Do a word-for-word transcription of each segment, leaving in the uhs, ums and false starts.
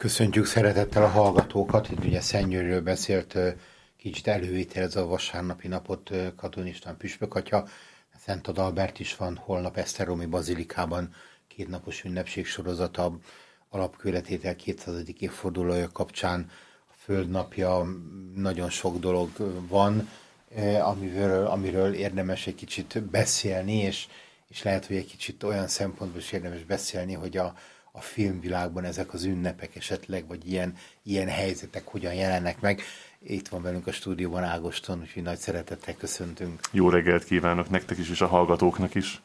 Köszöntjük szeretettel a hallgatókat. Itt ugye Szentgyörgyről beszélt, kicsit elővételez a vasárnapi napot Katona István püspök atya. Szent Adalbert is van holnap Esztergomi bazilikában kétnapos ünnepség sorozata alapkőletétel kétszázadik évfordulója kapcsán. A Földnapja, nagyon sok dolog van, amiről, amiről érdemes egy kicsit beszélni, és, és lehet, hogy egy kicsit olyan szempontból is érdemes beszélni, hogy a a filmvilágban ezek az ünnepek esetleg, vagy ilyen, ilyen helyzetek hogyan jelennek meg. Itt van velünk a stúdióban Ágoston, úgyhogy nagy szeretettel köszöntünk. Jó reggelt kívánok nektek is, és a hallgatóknak is.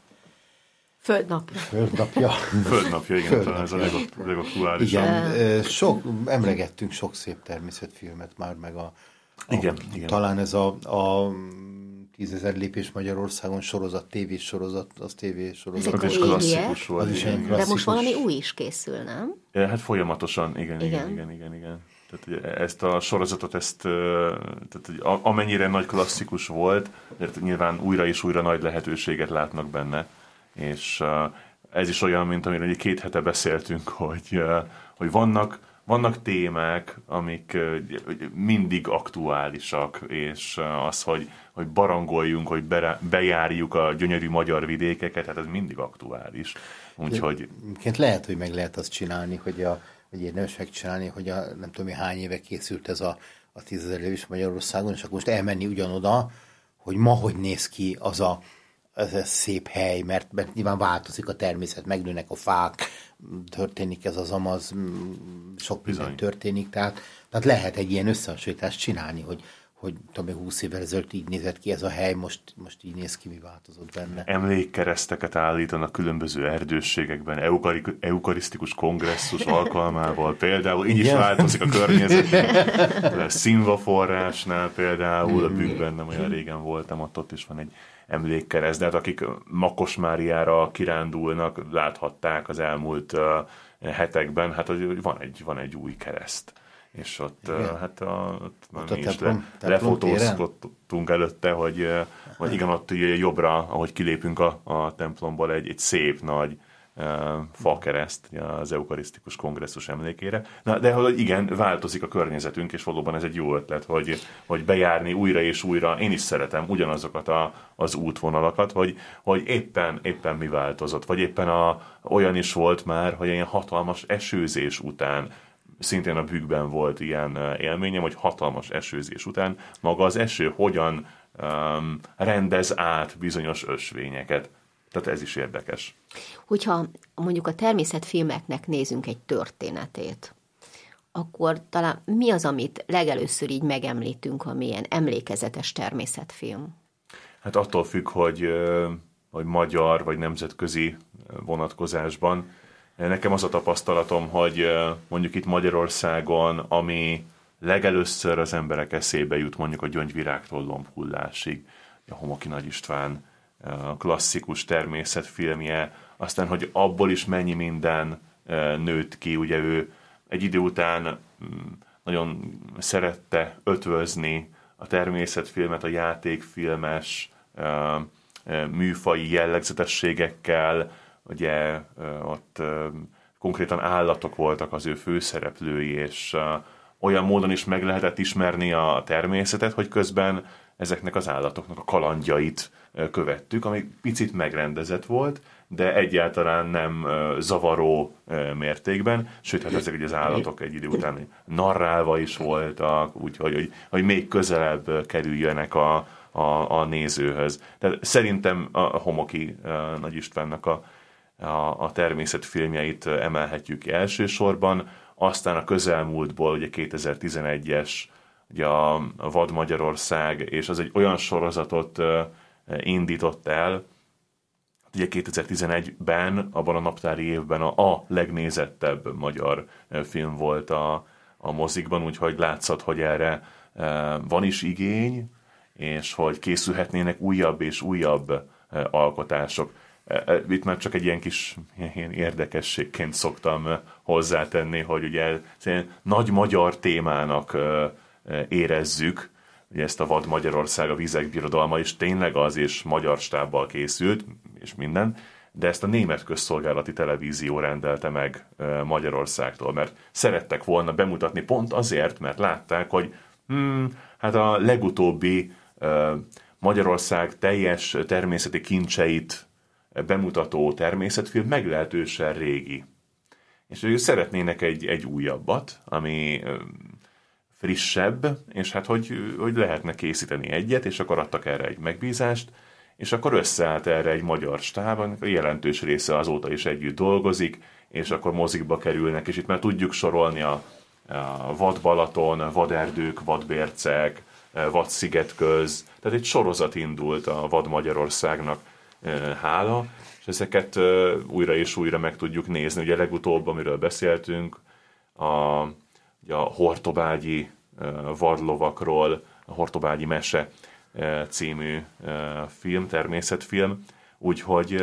Földnapja. Földnapja. Földnapja, igen, Földnapja. Ez a legaktuálisabb. Igen, sok, emlegettünk sok szép természetfilmet már, meg a, a igen, igen. talán ez a, a tízezer lépés Magyarországon sorozat, tévés sorozat, az tévés sorozat. Ezek az is klasszikus volt. Az is igen, klasszikus. De most valami új is készül, nem? Hát folyamatosan, igen, igen, igen, igen, igen. igen. Tehát ezt a sorozatot, ezt, tehát amennyire nagy klasszikus volt, mert nyilván újra és újra nagy lehetőséget látnak benne, és ez is olyan, mint amiről két hete beszéltünk, hogy, hogy vannak, vannak témák, amik mindig aktuálisak, és az, hogy, hogy barangoljunk, hogy bejárjuk a gyönyörű magyar vidékeket, hát ez mindig aktuális. Úgyhogy... Lehet, hogy meg lehet azt csinálni, hogy a hogy érdemes megcsinálni, hogy a, nem tudom, hány éve készült ez a, a tízezer lépés Magyarországon, és akkor most elmenni ugyanoda, hogy ma hogy néz ki az a, az a szép hely, mert, mert nyilván változik a természet, megnőnek a fák, történik ez az amaz, sok minden történik, tehát, tehát lehet egy ilyen összehasonlítást csinálni, hogy hogy tudom, húsz évvel ezelőtt így nézett ki ez a hely, most, most így néz ki, mi változott benne. Emlékkereszteket állítanak különböző erdősségekben, eukari- eukarisztikus kongresszus alkalmával például, így is igen, változik a környezet. Színvaforrásnál például, a Bükkben nem olyan régen voltam, ott, ott is van egy emlékkereszt, de hát akik Makosmáriára kirándulnak, láthatták az elmúlt uh, hetekben, hát hogy van egy, van egy új kereszt. És ott, igen, hát a, ott, ott mi is le, lefotózkodtunk előtte, hogy, hogy igen, ott jobbra, ahogy kilépünk a, a templomból, egy, egy szép nagy uh, fakereszt az eukarisztikus kongresszus emlékére. Na, de hogy igen, változik a környezetünk, és valóban ez egy jó ötlet, hogy, hogy bejárni újra és újra. Én is szeretem ugyanazokat a, az útvonalakat, hogy, hogy éppen, éppen mi változott, vagy éppen a, olyan is volt már, hogy ilyen hatalmas esőzés után, szintén a Bükkben volt ilyen élményem, hogy hatalmas esőzés után maga az eső hogyan um, rendez át bizonyos ösvényeket. Tehát ez is érdekes. Hogyha mondjuk a természetfilmeknek nézünk egy történetét, akkor talán mi az, amit legelőször így megemlítünk, ami ilyen emlékezetes természetfilm? Hát attól függ, hogy, hogy magyar vagy nemzetközi vonatkozásban. Nekem az a tapasztalatom, hogy mondjuk itt Magyarországon, ami legelőször az emberek eszébe jut, mondjuk a Gyöngyvirágtól Lombhullásig, a Homoki Nagy István a klasszikus természetfilmje, aztán, hogy abból is mennyi minden nőtt ki, ugye ő egy idő után nagyon szerette ötvözni a természetfilmet a játékfilmes műfaji jellegzetességekkel, ugye ott konkrétan állatok voltak az ő főszereplői, és olyan módon is meg lehetett ismerni a természetet, hogy közben ezeknek az állatoknak a kalandjait követtük, ami picit megrendezett volt, de egyáltalán nem zavaró mértékben, sőt, hát ezek az állatok egy idő után narrálva is voltak, úgyhogy hogy, hogy még közelebb kerüljenek a, a, a nézőhöz. Tehát szerintem a Homoki Nagy Istvánnak a A, a természetfilmjeit emelhetjük elsősorban, aztán a közelmúltból, ugye kétezer-tizenegyes, ugye a, a Vad Magyarország, és az egy olyan sorozatot uh, indított el, ugye kétezer-tizenegyben, abban a naptári évben a, a legnézettebb magyar uh, film volt a, a mozikban, úgyhogy látszott, hogy erre uh, van is igény, és hogy készülhetnének újabb és újabb uh, alkotások. Itt már csak egy ilyen kis ilyen érdekességként szoktam hozzátenni, hogy ugye nagy magyar témának érezzük, ugye ezt a Vad Magyarország, a Vizek Birodalma is tényleg az, és magyar stábbal készült, és minden, de ezt a német közszolgálati televízió rendelte meg Magyarországtól, mert szerettek volna bemutatni pont azért, mert látták, hogy hmm, hát a legutóbbi Magyarország teljes természeti kincseit bemutató természetfilm meglehetősen régi. És ők szeretnének egy, egy újabbat, ami frissebb, és hát hogy, hogy lehetne készíteni egyet, és akkor adtak erre egy megbízást, és akkor összeállt erre egy magyar stáb, a jelentős része azóta is együtt dolgozik, és akkor mozikba kerülnek, és itt már tudjuk sorolni a, a Vad Balaton, Vaderdők, Vadbércek, Vad Szigetköz, tehát egy sorozat indult a Vad Magyarországnak, hála, és ezeket újra és újra meg tudjuk nézni. Ugye legutóbb, amiről beszéltünk, a, a Hortobágyi vadlovakról, a Hortobágyi Mese című film, természetfilm, úgyhogy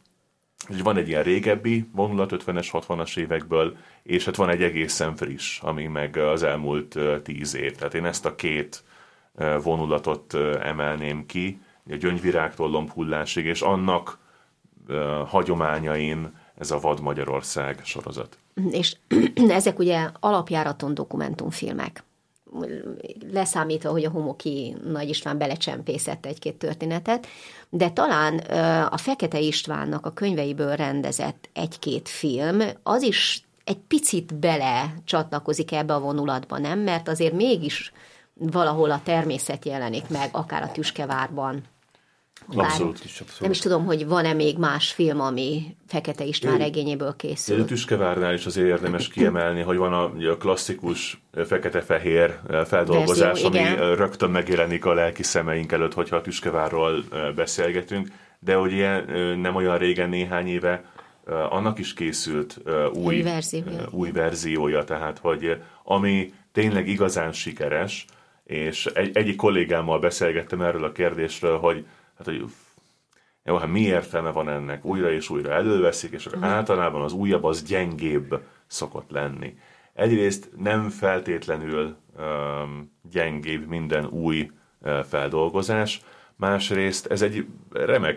van egy ilyen régebbi vonulat ötvenes, hatvanas évekből, és hát van egy egészen friss, ami meg az elmúlt tíz év. Tehát én ezt a két vonulatot emelném ki, a Gyöngyvirágtól Lombhullásig, és annak uh, hagyományain ez a Vad Magyarország sorozat. És ezek ugye alapjáraton dokumentumfilmek. Leszámítva, hogy a Homoki Nagy István belecsempészett egy-két történetet, de talán uh, a Fekete Istvánnak a könyveiből rendezett egy-két film, az is egy picit bele csatlakozik ebbe a vonulatba, nem? Mert azért mégis valahol a természet jelenik meg, akár a Tüskevárban. Abszolút. Is, abszolút. Nem is tudom, hogy van-e még más film, ami Fekete István regényéből készül. A Tüskevárnál is azért érdemes kiemelni, hogy van a, a klasszikus fekete-fehér feldolgozás, verzió, ami igen. Rögtön megjelenik a lelki szemeink előtt, hogyha a Tüskevárról beszélgetünk, de hogy ilyen nem olyan régen, néhány éve, annak is készült új, új, verziója. új verziója, tehát hogy ami tényleg igazán sikeres, és egy, egyik kollégámmal beszélgettem erről a kérdésről, hogy hát, hogy jó, hát mi értelme van ennek? Újra és újra előveszik, és uh-huh. általában az újabb az gyengébb szokott lenni. Egyrészt nem feltétlenül um, gyengébb minden új uh, feldolgozás, másrészt ez egy remek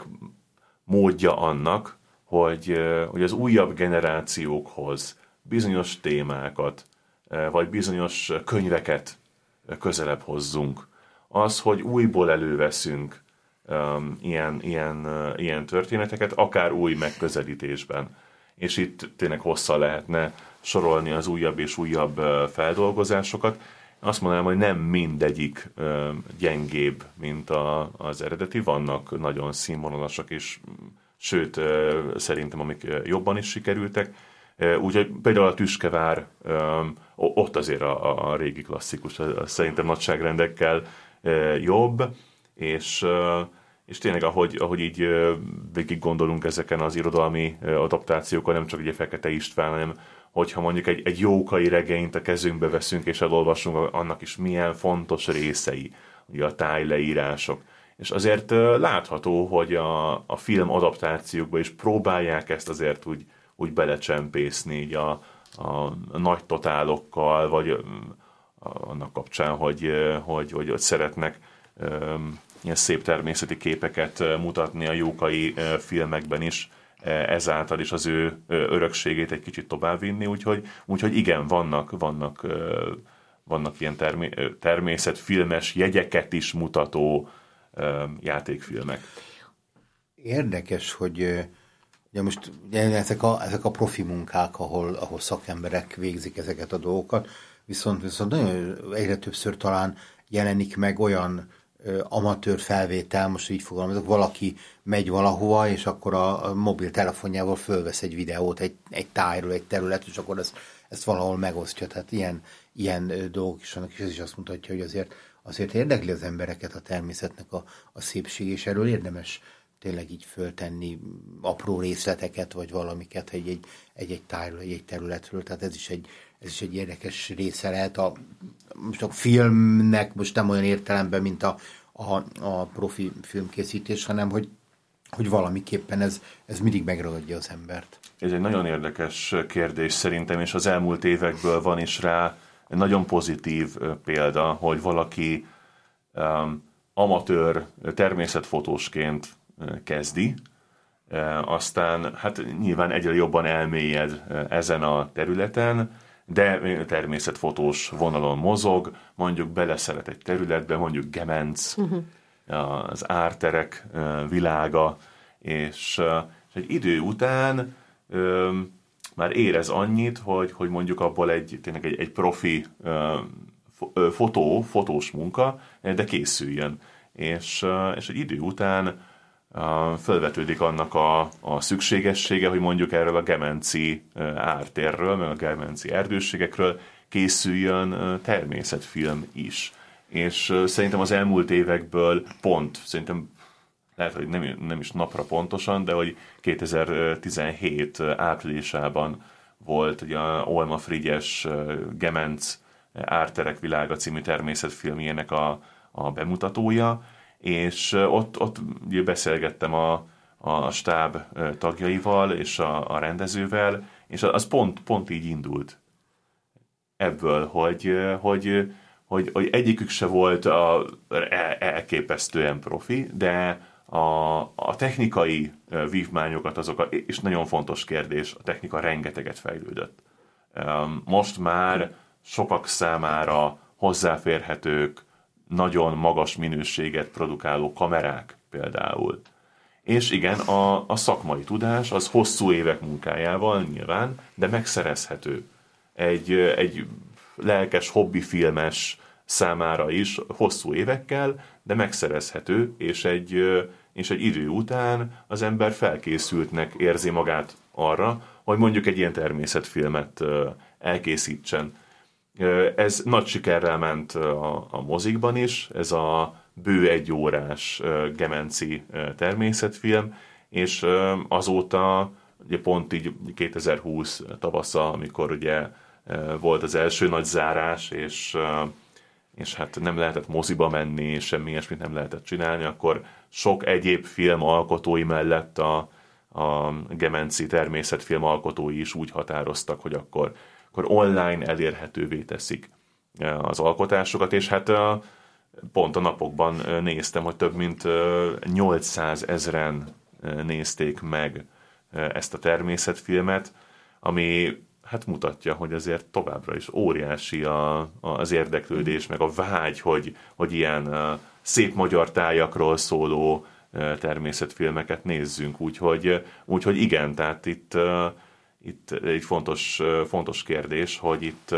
módja annak, hogy, uh, hogy az újabb generációkhoz bizonyos témákat, uh, vagy bizonyos könyveket uh, közelebb hozzunk. Az, hogy újból előveszünk Um, ilyen, ilyen, uh, ilyen történeteket, akár új megközelítésben. És itt tényleg hosszan lehetne sorolni az újabb és újabb uh, feldolgozásokat. Azt mondanám, hogy nem mindegyik uh, gyengébb, mint a, az eredeti. Vannak nagyon színvonalasak is, sőt, uh, szerintem amik jobban is sikerültek. Uh, úgyhogy például a Tüskevár, um, ott azért a, a régi klasszikus, szerintem nagyságrendekkel uh, jobb, és, és tényleg, ahogy, ahogy így végig gondolunk ezeken az irodalmi adaptációkon, nem csak egy Fekete István, hanem hogyha mondjuk egy, egy jókai regényt a kezünkbe veszünk és elolvasunk, annak is milyen fontos részei, ugye a tájleírások. És azért látható, hogy a, a film adaptációkba is próbálják ezt azért úgy, úgy belecsempészni így a, a nagy totálokkal, vagy annak kapcsán, hogy, hogy, hogy, hogy szeretnek ilyen szép természeti képeket mutatni a jókai filmekben is, ezáltal is az ő örökségét egy kicsit továbbvinni, úgyhogy, úgyhogy igen, vannak, vannak, vannak ilyen termé- természetfilmes jegyeket is mutató játékfilmek. Érdekes, hogy ugye most ugye ezek, a, ezek a profi munkák, ahol, ahol szakemberek végzik ezeket a dolgokat, viszont, viszont nagyon egyre többször talán jelenik meg olyan amatőr felvétel, most így fogalmazok, valaki megy valahova, és akkor a, a mobiltelefonjával fölvesz egy videót egy, egy tájról, egy terület, és akkor ezt, ezt valahol megosztja. Tehát ilyen, ilyen dolgok is vannak, és ez is azt mutatja, hogy azért, azért érdekli az embereket a természetnek a, a szépség, és erről érdemes tényleg így föltenni apró részleteket, vagy valamiket egy-egy, egy-egy tájról, egy-egy területről. Tehát ez is egy, ez is egy érdekes része lehet. A, most a filmnek most nem olyan értelemben, mint a, a, a profi filmkészítés, hanem hogy, hogy valamiképpen ez, ez mindig megragadja az embert. Ez egy nagyon érdekes kérdés szerintem, és az elmúlt évekből van is rá egy nagyon pozitív példa, hogy valaki um, amatőr természetfotósként kezdi, aztán hát nyilván egyre jobban elmélyed ezen a területen, de természetfotós vonalon mozog, mondjuk beleszeret egy területbe, mondjuk Gemenc, uh-huh. az árterek világa, és, és egy idő után ö, már érez annyit, hogy, hogy mondjuk abból egy, tényleg egy, egy profi ö, fotó, fotós munka, de készüljön. És, és egy idő után fölvetődik annak a, a szükségessége, hogy mondjuk erről a gemenci ártérről, meg a gemenci erdőségekről készüljön természetfilm is. És szerintem az elmúlt évekből pont, szerintem lehet, hogy nem, nem is napra pontosan, de hogy kétezer-tizenhét áprilisában volt ugye a Olma Frigyes Gemenc Árterek világa című természetfilmjének a, a bemutatója, és ott, ott beszélgettem a, a stáb tagjaival és a, a rendezővel, és az pont, pont így indult ebből, hogy, hogy, hogy, hogy egyikük se volt a, elképesztően profi, de a, a technikai vívmányokat azok, és nagyon fontos kérdés, a technika rengeteget fejlődött. Most már sokak számára hozzáférhetők, nagyon magas minőséget produkáló kamerák például. És igen, a, a szakmai tudás az hosszú évek munkájával nyilván, de megszerezhető. Egy, egy lelkes hobbifilmes számára is hosszú évekkel, de megszerezhető, és egy, és egy idő után az ember felkészültnek érzi magát arra, hogy mondjuk egy ilyen természetfilmet elkészítsen. Ez nagy sikerrel ment a, a mozikban is, ez a bő egyórás gemenci természetfilm, és azóta ugye pont így kétezer-húsz tavasza, amikor ugye volt az első nagy zárás, és, és hát nem lehetett moziba menni, semmi ilyesmit nem lehetett csinálni, akkor sok egyéb film alkotói mellett a, a gemenci természetfilm alkotói is úgy határoztak, hogy akkor akkor online elérhetővé teszik az alkotásokat, és hát pont a napokban néztem, hogy több mint nyolcszázezren nézték meg ezt a természetfilmet, ami hát mutatja, hogy azért továbbra is óriási a, az érdeklődés, meg a vágy, hogy, hogy ilyen szép magyar tájakról szóló természetfilmeket nézzünk, úgyhogy, úgyhogy igen, tehát itt Itt egy fontos, fontos kérdés, hogy itt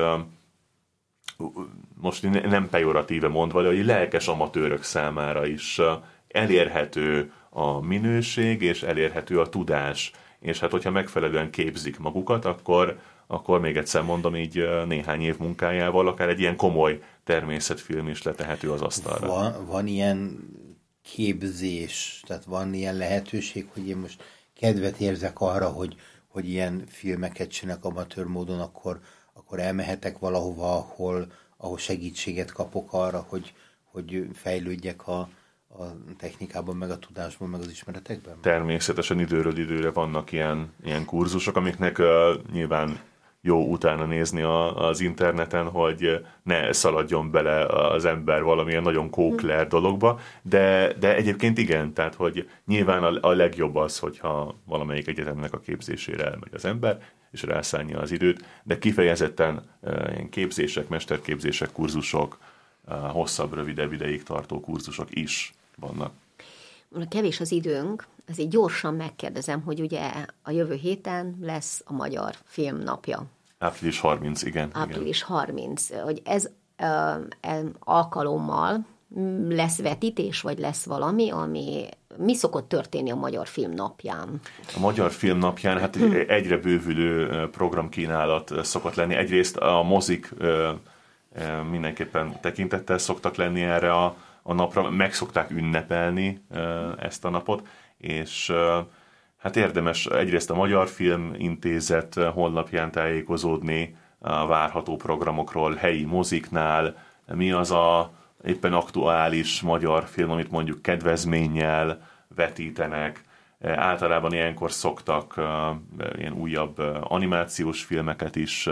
most nem pejoratíve mondva, de hogy lelkes amatőrök számára is elérhető a minőség, és elérhető a tudás. És hát, hogyha megfelelően képzik magukat, akkor, akkor még egyszer mondom, így néhány év munkájával akár egy ilyen komoly természetfilm is letehető az asztalra. Van, van ilyen képzés, tehát van ilyen lehetőség, hogy én most kedvet érzek arra, hogy hogy ilyen filmeket csinálnak amatőr módon, akkor, akkor elmehetek valahova, ahol, ahol segítséget kapok arra, hogy, hogy fejlődjek a, a technikában, meg a tudásban, meg az ismeretekben? Természetesen időről időre vannak ilyen, ilyen kurzusok, amiknek uh, nyilván jó utána nézni a, az interneten, hogy ne szaladjon bele az ember valamilyen nagyon kókler dologba, de, de egyébként igen, tehát hogy nyilván a, a legjobb az, hogyha valamelyik egyetemnek a képzésére elmegy az ember, és rászánja az időt, de kifejezetten uh, ilyen képzések, mesterképzések, kurzusok, uh, hosszabb, rövidebb ideig tartó kurzusok is vannak. Kevés az időnk, ezért gyorsan megkérdezem, hogy ugye a jövő héten lesz a Magyar Film Napja. április harmincadika, igen. április harmincadika, hogy ez ö, alkalommal lesz vetítés, vagy lesz valami, ami mi szokott történni a Magyar Film Napján? A Magyar Film Napján hát hm. egyre bővülő programkínálat szokott lenni. Egyrészt a mozik mindenképpen tekintettel szoktak lenni erre a a napra, meg szokták ünnepelni ezt a napot, és hát érdemes egyrészt a Magyar Film Intézet honlapján tájékozódni a várható programokról, helyi moziknál, mi az a éppen aktuális magyar film, amit mondjuk kedvezménnyel vetítenek. Általában ilyenkor szoktak ilyen újabb animációs filmeket is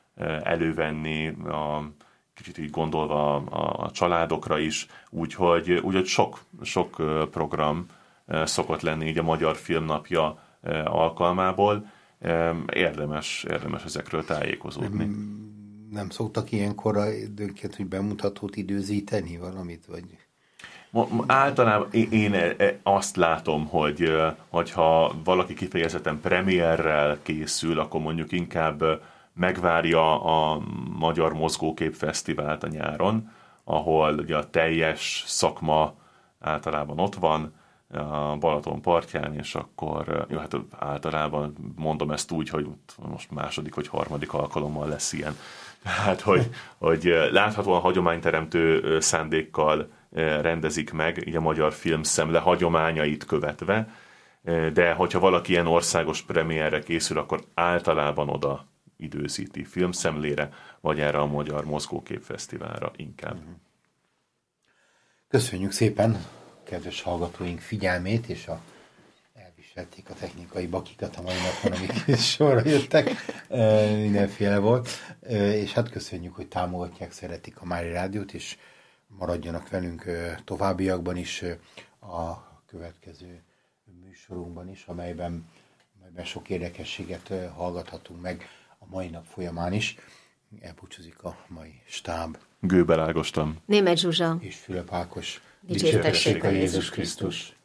elővenni, a kicsit így gondolva a, a családokra is, úgyhogy, úgyhogy sok, sok program szokott lenni így a Magyar Filmnapja alkalmából. Érdemes, érdemes ezekről tájékozódni. Nem, nem szoktak ilyenkor időnként, hogy bemutatót időzíteni valamit, vagy... Általában én azt látom, hogy hogyha valaki kifejezetten premierrel készül, akkor mondjuk inkább megvárja a Magyar Mozgókép Fesztivált a nyáron, ahol ugye a teljes szakma általában ott van, a Balaton partján, és akkor jó, hát általában mondom ezt úgy, hogy most második vagy harmadik alkalommal lesz ilyen. Tehát, hogy, hogy láthatóan hagyományteremtő szándékkal rendezik meg, így a magyar filmszemle hagyományait követve, de hogyha valaki ilyen országos premierre készül, akkor általában oda időzíti filmszemlére, vagy erre a Magyar Mozgókép Fesztiválra inkább. Köszönjük szépen kedves hallgatóink figyelmét, és a, elviselték a technikai bakikat a mai napon, amik sorra jöttek, e, mindenféle volt, e, és hát köszönjük, hogy támogatják, szeretik a Mári Rádiót, és maradjanak velünk továbbiakban is a következő műsorunkban is, amelyben, amelyben sok érdekességet hallgathatunk meg a mai nap folyamán is. Elbúcsúzik a mai stáb. Gőbel Ágoston, Németh Zsuzsa és Fülöp Ákos. Dicsértessék a Jézus Krisztus.